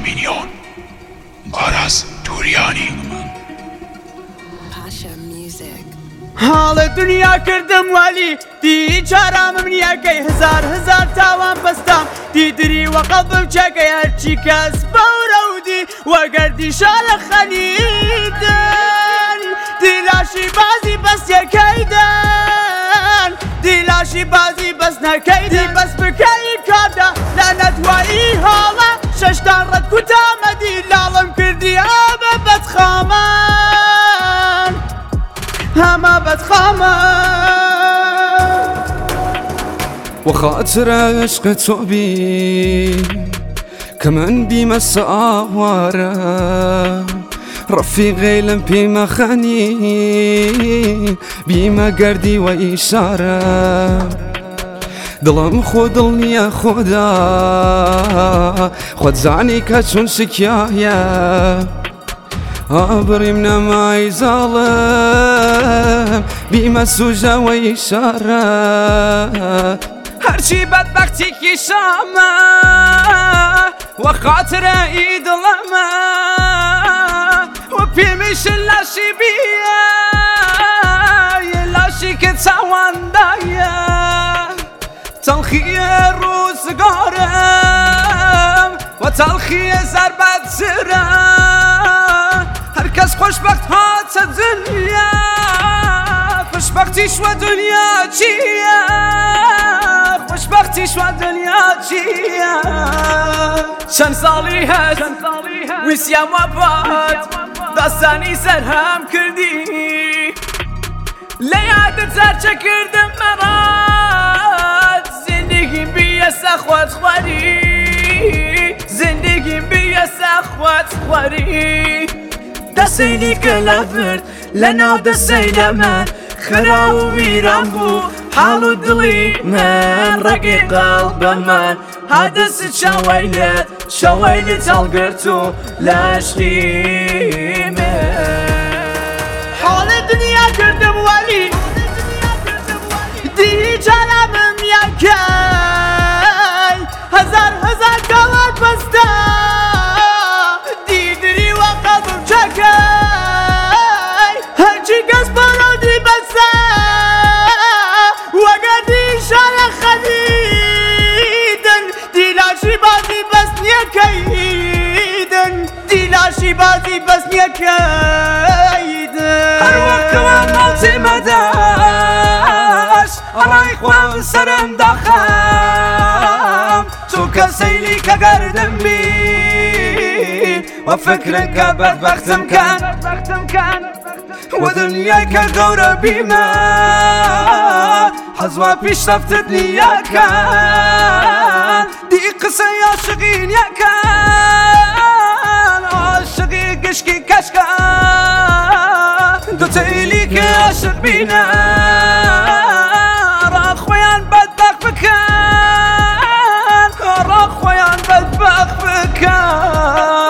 مینیۆن ئاراس تووریانی حاڵە دنیا کردم والی دی چارامم نییەکەی هزار تاوان بەستام دیدری وەقەڵبم چەکەی هەرچی کەس بەورەودی وەگەردی شالە خەلیدن دیلاشی بازی بەستیەکەیدن دیلاشی بازی بەستنەکەی دی بەس بکەی کاردا لە نەتوایی هاڵە شەشتان ڕەت کوتامەدی لاڵم کردی ئەمە بەدخامان هەمە بەدخامان وخاطر عشق تو بی که من بیمە ساوارە ڕەفیقەی لەم پێمە خەنی بیمە گەردی و ئیشارە دڵم خۆ دڵ نییە خۆدا خۆت زانی کە چۆن شکایە ئابڕیم نەمای زاڵم بیمە سوژەوە ئیشارە هەرچی بەدبەختێکی شامە وە خاترە ئی دڵەمە وە پێمیشن لاشی بیە لاشی کە چاوەندایە تەڵخیە ڕووزگارم وە تەڵخیە زەربەتزرە هەرکەس خۆشبەخت هاتە دنیا خۆشبەختیش وە دنیا چییە خوشبختیش و دنیا چییە چەند ساڵی هەست ویسیام وە بات داستانی سەر هەم کردی لە یادت زەرچە کردم مەڕات زندگیم بیە سەخوات خواری زندگیم بیە سەخوات خواری دەسەیلی کە لە برد لە ناو دەسەی لەمە خرا و ویران بوو حاڵ و دڵی من ڕێگەی قەڵبە من هەدەست شەوەی لێت هەڵگرت و لە عشقی من حاڵە دنیا کردم والی دی چارامم یەکەی هەزار کاڵات بەستە دیدری وەقەڵبم چەکەی هەرچی کەس بەرەودی بەسە وەگەردی شالە خەلیدن دیلاشی بازی بەست نیەکەیدن دیلاشی بازی بەست نیەکەیدن هەروەکەوە ماڵچێ مەداش ئەڕای خوام سەرم داخەم چووکە سەیلی کە گەردم بی وە فکرن کە بەدبەختم کەن وە دنیای کە گەورە بیمە حەزوا پیشرەفتت نییەکەن دی قسەی عاشقین یەکەن عاشقی گشکی کەشکە دوتەیلی کە عاشق بینە ڕاخۆیان بەدبەخت بکەن ڕاخۆیان بەدبەخت بکەن